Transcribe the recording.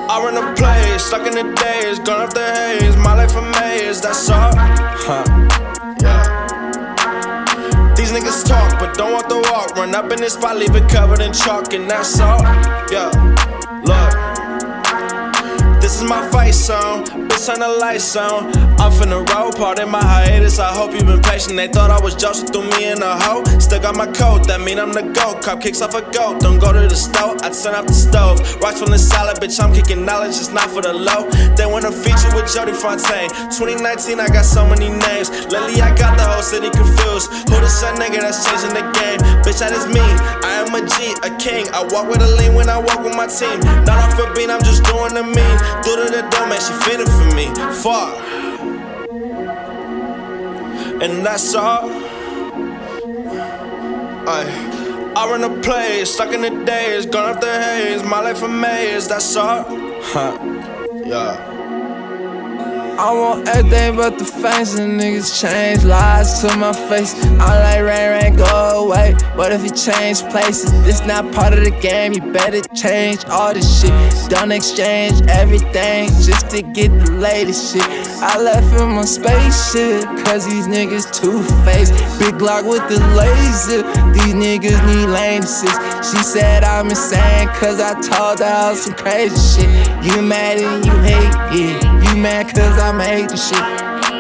I run the place, stuck in the days, gone off the haze, my life a maze, that's all. Yeah. These niggas talk, but don't walk the walk. Run up in this spot, leave it covered in chalk, and that's all. Yeah, look. This is my fight song, bitch turn the lights on. I'm finna roll, part in my hiatus, I hope you been patient. They thought I was Joseph, threw me in a hole. Still got my coat, that mean I'm the GOAT. Cop kicks off a goat, don't go to the stove, I turn off the stove. Rocks from the salad, bitch, I'm kicking knowledge, it's not for the low. They want a feature with Jody Fontaine. 2019, I got so many names. Lately, I got the whole city confused. Who this young nigga that's changing the game? Bitch, that is me, I am a G, a king. I walk with a lean when I walk with my team. Not off a beat, I'm just doing the mean. Through to the door, man, she feeding for me. Fuck. And that's all. I run the place, stuck in the days, gone off the haze, my life a maze, that's all. Yeah. I want everything but the face, and niggas change lies to my face. I'm like rain, go away. What if you change places? This not part of the game, you better change all this shit. Don't exchange everything just to get the latest shit. I left in my spaceship, cause these niggas two-faced. Big Glock with the laser, these niggas need lane assist. She said I'm insane, cause I told her I was some crazy shit. You mad and you hate, yeah. You mad cause I made the shit.